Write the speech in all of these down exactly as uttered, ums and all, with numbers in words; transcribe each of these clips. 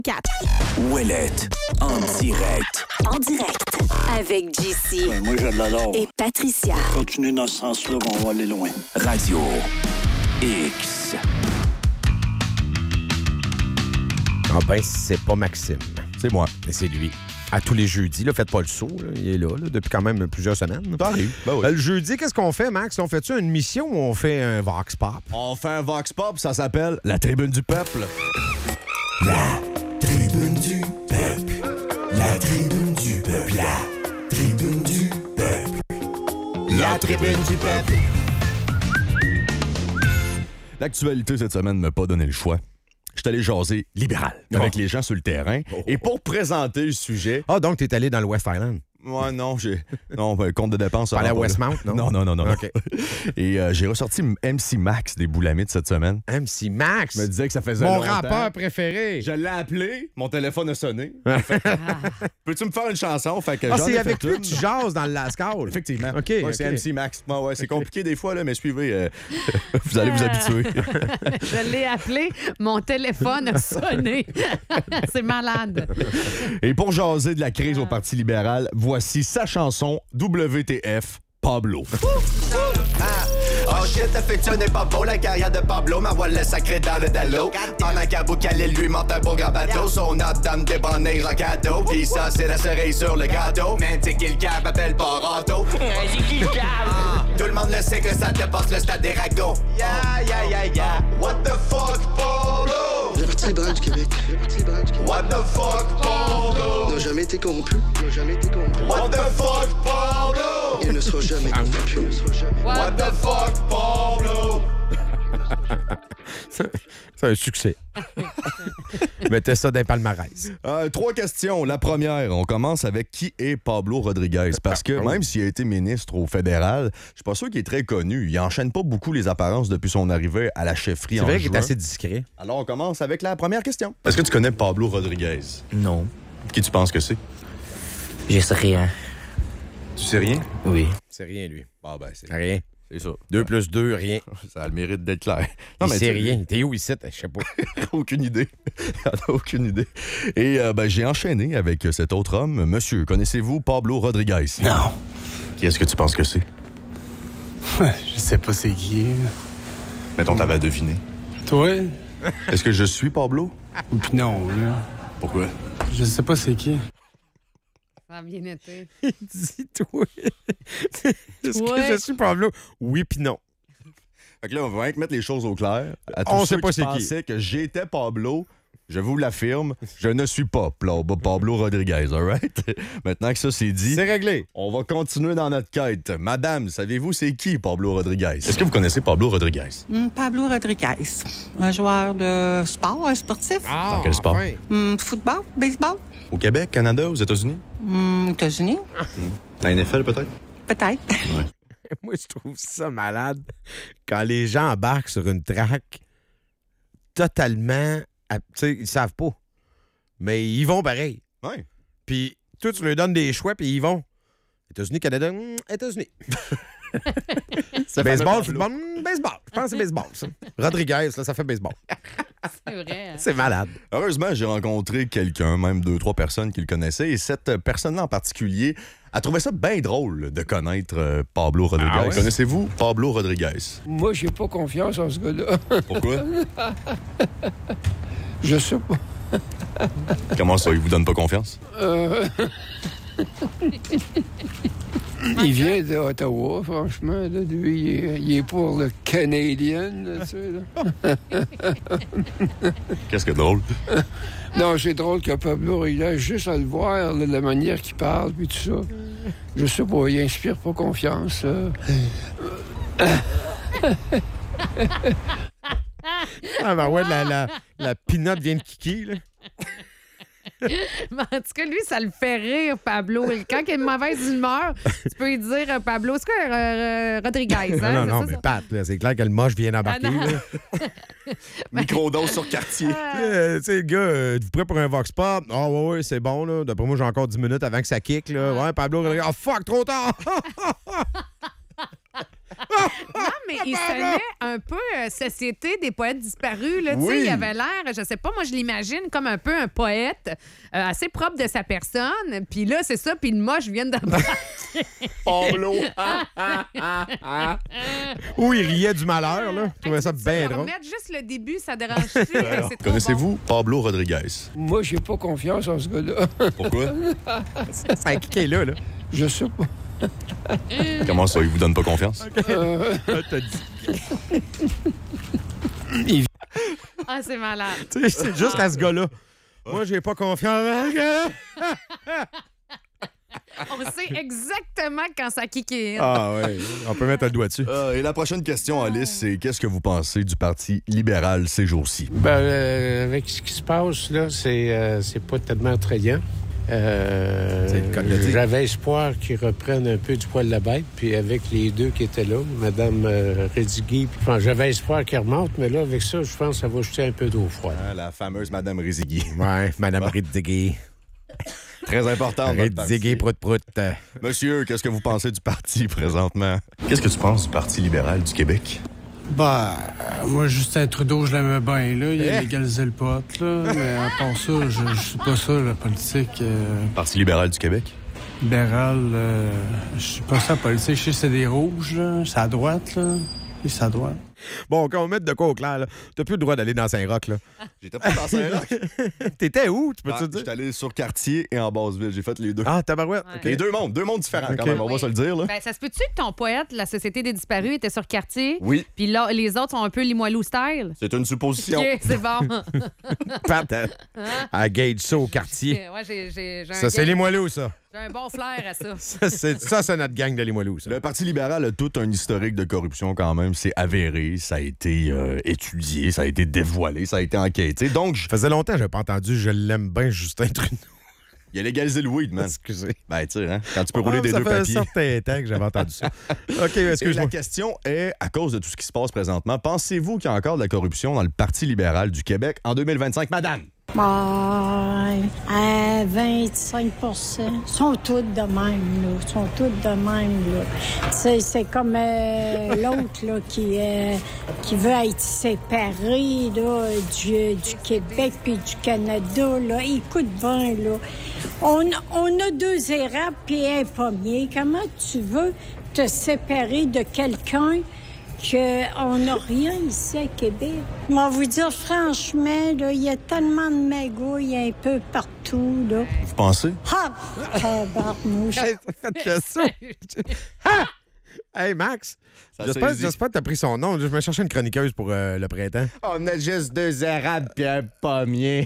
quatre. Ouellette, en direct. En direct. Avec J C. Ouais, moi, je l'adore. Et Patricia. Continuez dans ce sens-là, on va aller loin. Radio X. Ah ben, c'est pas Maxime. C'est moi. Mais c'est lui. À tous les jeudis, là, faites pas le saut. Là. Il est là, là depuis quand même plusieurs semaines. Ça arrive. Ben oui. Euh, le jeudi, qu'est-ce qu'on fait, Max? On fait-tu une mission ou on fait un Vox Pop? On fait un Vox Pop, ça s'appelle La Tribune du Peuple. La tribune du peuple. La tribune du peuple. La tribune du peuple. La Tribune du Peuple. L'actualité cette semaine ne m'a pas donné le choix. Je suis allé jaser libéral avec Oh. les gens sur le terrain. Oh. Et pour présenter le sujet... Ah, donc t'es allé dans le West Island? Ouais, non, j'ai... Non, ben, compte de dépenses... Pas à la alors, Westmount, non? Non, non, non, non. OK. Et euh, j'ai ressorti M C Max des Boulamides cette semaine. M C Max! Je me disais que ça faisait Mon longtemps. rappeur préféré! Je l'ai appelé, mon téléphone a sonné. Fait, peux-tu me faire une chanson? Fait que Ah, j'en c'est ai avec fait lui une. que tu jases dans le Lascaux. Effectivement. OK, Ouais, OK. c'est M C Max. Ouais, ouais, c'est compliqué des fois, là, mais suivez. euh, vous allez vous habituer. Je l'ai appelé, mon téléphone a sonné. C'est malade. Et pour jaser de la crise au Parti libéral, voici sa chanson W T F Pablo. Oh shit, effectivement, n'est pas beau la carrière de Pablo, ma voix le sacré dans le dallo. Pendant qu'Abou Khalil lui monte un beau grand bateau, son abdame débonné en cadeau. Pis ça, c'est la cerise sur le gâteau. Mais t'es qui le cab appelle pas Ranto. C'est qui le cab? Tout le monde le sait que ça te passe le stade des ragots. Yeah, yeah, yeah, yeah. What the fuck, Pablo? Le Parti libéral du Québec. Le Parti libéral du Québec. What the fuck, Pablo? N'a jamais été corrompu. N'a jamais été corrompu. What the fuck, Pablo? Il ne sera jamais corrompu. Il ne sera jamais. What the fuck, Pablo? C'est un succès. Mettez ça dans les palmarès. Euh, trois questions. La première, on commence avec qui est Pablo Rodriguez? Parce que même s'il a été ministre au fédéral, je suis pas sûr qu'il est très connu. Il enchaîne pas beaucoup les apparences depuis son arrivée à la chefferie C'est en vrai juin. qu'il est assez discret. Alors, on commence avec la première question. Est-ce que tu connais Pablo Rodriguez? Non, Qui tu penses que c'est? je sais rien. Tu sais rien? Oui. C'est rien, lui. Ah ben, c'est Rien. c'est ça. Deux plus deux, rien. Ça a le mérite d'être clair. Non, mais tu- c'est rien. T'es où ici? Je sais pas. Aucune idée. Elle a aucune idée. Et euh, ben, j'ai enchaîné avec cet autre homme. Monsieur, connaissez-vous Pablo Rodriguez? Non. Qui est-ce que tu penses que c'est? Je sais pas c'est qui. Mettons, t'avais à deviner. Toi? Est-ce que je suis Pablo? Ou pis non, là. Pourquoi? Je sais pas c'est qui. Ça a bien été. Dis-toi. Est-ce Ouais. que je suis Pablo? Oui pis non. Fait que là, on va rien que mettre les choses au clair. À tous On ceux sait pas qui c'est qui. pensaient que j'étais Pablo, je vous l'affirme, je ne suis pas Pla- Pablo Rodriguez, all right? Maintenant que ça c'est dit, C'est réglé. on va continuer dans notre quête. Madame, savez-vous c'est qui Pablo Rodriguez? Est-ce que vous connaissez Pablo Rodriguez? Hmm, Pablo Rodriguez, un joueur de sport, un sportif. Ah, Dans quel sport? enfin. Hmm, football, baseball, Au Québec, Canada, aux États-Unis? hmm, États-Unis, La N F L peut-être? peut-être. Moi, je trouve ça malade quand les gens embarquent sur une traque totalement... à- Tu sais, ils savent pas. Mais ils vont pareil. Oui. Puis, toi, tu leur donnes des choix, puis ils vont. États-Unis, Canada, hmm, États-Unis. Baseball, football, hmm, baseball. Je pense que c'est baseball, ça. Rodriguez, là, ça fait baseball. C'est vrai. hein? C'est malade. Heureusement, j'ai rencontré quelqu'un, même deux, trois personnes qui le connaissaient, et cette personne-là en particulier a trouvé ça bien drôle de connaître euh, Pablo Rodriguez. Ah ouais? Connaissez-vous Pablo Rodriguez? Moi, j'ai pas confiance en ce gars-là. Pourquoi? Je sais pas. Comment ça, il vous donne pas confiance? Euh... il vient d'Ottawa, franchement. Là, lui, il est, il est pour le Canadien, là, tu sais, là. Qu'est-ce que drôle? Non, c'est drôle que Pablo Rodriguez, juste à le voir, là, la manière qu'il parle, puis tout ça. Je sais pas, il inspire pas confiance. euh. Ah, ben ouais, la, la, la pinotte vient de kiki, là. Mais en tout cas, lui, ça le fait rire, Pablo. Quand il a une mauvaise humeur, tu peux lui dire, euh, Pablo, c'est quoi, euh, euh, Rodriguez? Hein? Non, non, C'est non, ça, mais ça? Pat, là, c'est clair que le moche vient d'embarquer, Ah, non. là. Microdose sur quartier. Euh, tu sais, le gars, euh, êtes-vous prêt pour un Vox Pop? Ah, ouais, ouais, c'est bon, là. D'après moi, j'ai encore dix minutes avant que ça kick, là. Ouais, Pablo, Rodriguez. Ah, fuck, trop tard! Non, mais il sonnait un peu euh, Société des poètes disparus. Là, Oui. Tu sais, il avait l'air, je sais pas, moi, je l'imagine comme un peu un poète euh, assez propre de sa personne. Puis là, c'est ça, puis le moche vient de Pablo. Ou il riait du malheur, là. Je trouvais ça bien drôle. Remettre juste le début, ça dérange-tu? C'est trop Connaissez-vous Pablo Rodriguez? Moi, j'ai pas confiance en ce gars-là. Pourquoi? C'est qui est là, là? Je sais pas. Comment ça, il vous donne pas confiance? Euh, T'as dit. Ah, c'est malade. Tu sais, c'est juste à ce gars-là. Moi, j'ai pas confiance en ce gars-là. On sait exactement quand ça kick. Ah ouais, on peut mettre un doigt dessus. Euh, et la prochaine question, Alice, c'est qu'est-ce que vous pensez du Parti libéral ces jours-ci? Ben, euh, avec ce qui se passe, là, c'est, euh, c'est pas tellement attrayant. Euh, C'est le cas de le dire. J'avais espoir qu'ils reprennent un peu du poil de la bête, puis avec les deux qui étaient là, Mme euh, Rédigui, puis, enfin, j'avais espoir qu'ils remontent, mais là, avec ça, je pense que ça va jeter un peu d'eau froide. Hein, la fameuse Mme Rézigui. Ouais, Mme Rédigui. Très importante. Rédigui, prout-prout. Monsieur, qu'est-ce que vous pensez du parti présentement? Qu'est-ce que tu penses du Parti libéral du Québec? Bah, euh, moi, Justin Trudeau, je l'aimais bien, là. Il a Eh? légalisé le pot, là. Mais à part ça, je, je suis pas ça, la politique. Euh, Parti libéral du Québec? libérale, euh, je suis pas ça, la politique. Je sais que c'est des rouges, là. C'est à droite, là. Et c'est à droite. Bon, quand on met de quoi au clair, là, t'as plus le droit d'aller dans Saint-Roch, là. J'étais pas dans Saint-Roch. T'étais où, tu peux-tu Ah, dire? J'étais allé sur Cartier et en Basse-Ville. J'ai fait les deux. Ah, tabarouette. Ouais. OK. Les deux mondes, deux mondes différents quand Ok. même, on va Oui. se le dire. Là. Ben, ça se peut-tu que ton poète, la Société des disparus, était sur quartier? Oui, Puis là, les autres sont un peu Limoilou style? c'est une supposition. OK, c'est bon. Pat, à, à gage ça au quartier. Ouais, j'ai, j'ai, j'ai un Ça, c'est gars- les moelleux, ça. J'ai un bon flair à ça. Ça, c'est, ça, c'est notre gang de les moelleux, ça. Le Parti libéral a tout un historique de corruption quand même. C'est avéré, ça a été euh, étudié, ça a été dévoilé, ça a été enquêté. Donc, je- Ça faisait longtemps que j'avais pas entendu « Je l'aime bien, Justin Trudeau il a légalisé le weed, ». man. Excusez. Ben, tu sais, hein, quand tu peux rouler Ah, des ça deux fait papiers. un certain temps que j'avais entendu ça. OK, Et excuse-moi. la question est, à cause de tout ce qui se passe présentement, pensez-vous qu'il y a encore de la corruption dans le Parti libéral du Québec en deux mille vingt-cinq, madame? Ouais, à vingt-cinq pour cent. Ils sont tous de même, là. Ils sont tous de même, là. C'est, c'est comme euh, l'autre, là, qui, euh, qui veut être séparé, là, du, du Québec puis du Canada, là. Écoute bien, là. On, on a deux érables puis un pommier. Comment tu veux te séparer de quelqu'un qu'on n'a rien ici à Québec? Je vais vous dire franchement, là, il y a tellement de magouilles un peu partout, là. Vous pensez? Ah! Tabarnouche! Hey, faites ça. Ah! Hey, Max, Ça j'espère, saisit. j'espère que t'as pris son nom. Je vais chercher une chroniqueuse pour euh, le printemps. On a juste deux érables puis un pommier.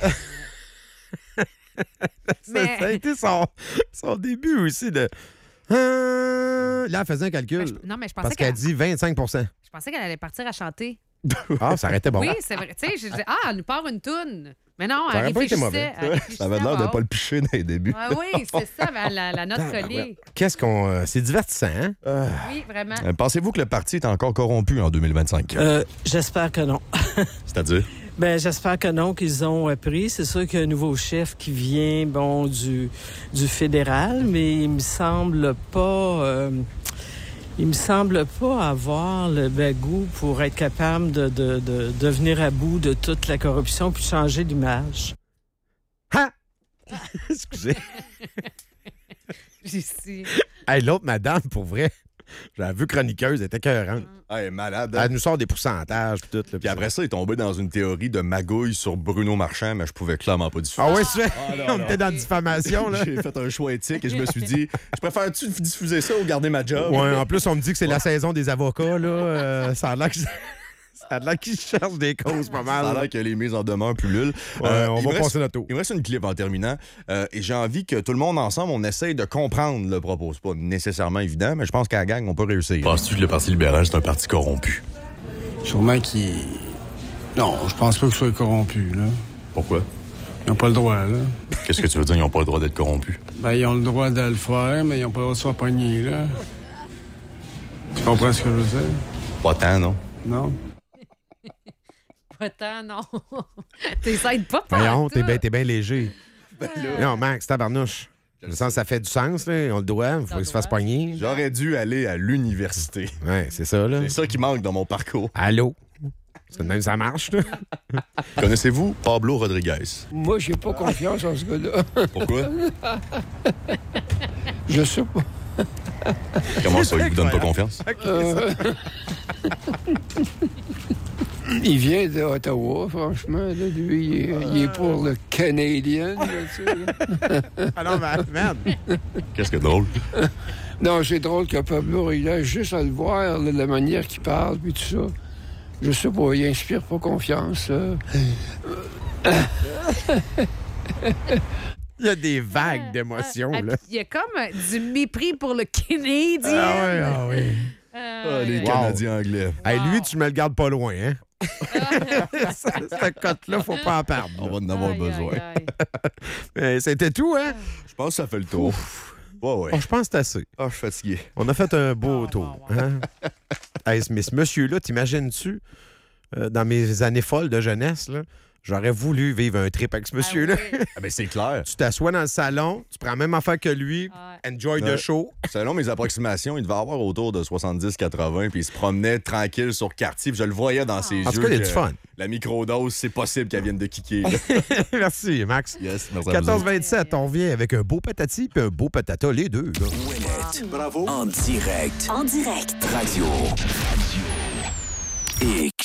Mais- Ça, ça a été son, son début aussi de... Euh, Là, elle faisait un calcul. Ben, je- non, mais je pensais Parce qu'elle qu'elle- dit vingt-cinq pour cent. Je pensais qu'elle allait partir à chanter. Ah, ça aurait été bon. Oui, c'est vrai. Tu sais, je disais, ah, elle nous part une toune. Mais non, Ça elle aurait pas été réfléchissait. mauvais. elle réfléchissait Ça avait à l'air de voix pas le haute. picher dans les débuts. Ah oui, c'est ça, ben, la, la note collée. Qu'est-ce qu'on... euh, c'est divertissant, hein? Oui, vraiment. Euh, Pensez-vous que le parti est encore corrompu en deux mille vingt-cinq? Euh, j'espère que non. C'est-à-dire? Ben, j'espère que non, qu'ils ont appris. C'est sûr qu'il y a un nouveau chef qui vient, bon, du, du fédéral, mais il me semble pas, euh, il me semble pas avoir le bagou pour être capable de, de, de, de venir à bout de toute la corruption puis changer d'image. Ha! Excusez. Ici. Hey, l'autre madame, pour vrai, j'avais vu chroniqueuse, elle était écœurante. Ah, elle est malade. hein? Elle nous sort des pourcentages puis tout. Là, Puis après ça, il est tombé dans une théorie de magouille sur Bruno Marchand, mais je pouvais clairement pas diffuser. Ah ouais, c'est vrai? Ah, non, On non. était dans la diffamation, là. J'ai fait un choix éthique et je me suis dit, je préfère-tu diffuser ça ou garder ma job? Ouais, en plus, on me dit que c'est la saison des avocats, là. Euh, ça a l'air que... Ça a l'air qu'ils cherchent des causes pas mal. Ça a là. l'air que les mises en demeure pullulent. Ouais, on il va me reste- passer notre tour. Il me reste une clip en terminant. Euh, et j'ai envie que tout le monde ensemble, on essaye de comprendre le propos. C'est pas nécessairement évident, mais je pense qu'à la gang, on peut réussir. Penses-tu que le Parti libéral, c'est un parti corrompu? Sûrement qu'il... Non, je pense pas qu'ils soient corrompus, là. Pourquoi? Ils n'ont pas le droit, là. Qu'est-ce que tu veux dire, ils n'ont pas le droit d'être corrompus? Ben, ils ont le droit de le faire, mais ils n'ont pas le droit de se faire pogner, là. Tu comprends ce que je veux dire? Pas tant, non? Non? Pas tant, non. T'essayes pas Voyons, partout. t'es bien t'es bien léger. Non, Max, tabarnouche. Le sens, ça fait du sens, là. On le doit. Il faut qu'il se fasse pogner. J'aurais dû aller à l'université. Ouais, c'est ça, là. C'est ça qui manque dans mon parcours. Allô? C'est de même, ça marche, là. Connaissez-vous Pablo Rodriguez? Moi, j'ai pas confiance en ce gars-là. Pourquoi? Je sais pas. Comment ça, il vous donne pas confiance? Euh, Il vient d'Ottawa, franchement. Là, lui, il est, il est pour le Canadien. Là, tu sais. Ah non, mais merde. Qu'est-ce que drôle? Non, c'est drôle que Pablo, il a juste à le voir, là, la manière qu'il parle, puis tout ça. Je sais pas, il inspire pas confiance. euh. Il y a des vagues d'émotions, Ah, là. il y a comme euh, du mépris pour le Canadien. Ah oui, ah oui. Euh, Ah, les Wow. Canadiens anglais. Hey, lui, tu me le gardes pas loin, hein? Cette cote-là, faut pas en perdre. On va en avoir aïe, besoin. aïe, aïe. Mais C'était tout, hein? Je pense que ça fait le tour. Ouais, ouais. Oh, je pense que c'est assez. Ah, je suis fatigué. On a fait un beau tour. Hein? Hey, mais ce monsieur-là, t'imagines-tu, euh, dans mes années folles de jeunesse, là, j'aurais voulu vivre un trip avec ce monsieur-là. Ah oui. Ah, ben, c'est clair. Tu t'assois dans le salon, tu prends la même affaire que lui, Ouais. enjoy Ouais. the show. Selon mes approximations, il devait avoir autour de soixante-dix quatre-vingts, puis il se promenait tranquille sur quartier, puis je le voyais dans ses yeux. En tout cas, il y a que du fun. La microdose, c'est possible qu'elle vienne de kicker. là. Merci, Max. Yes, merci à vous quatorze autres. vingt-sept, on revient avec un beau patati puis un beau patata, les deux. Là. Ouellette. Bravo. En direct. En direct. Radio. Radio. X.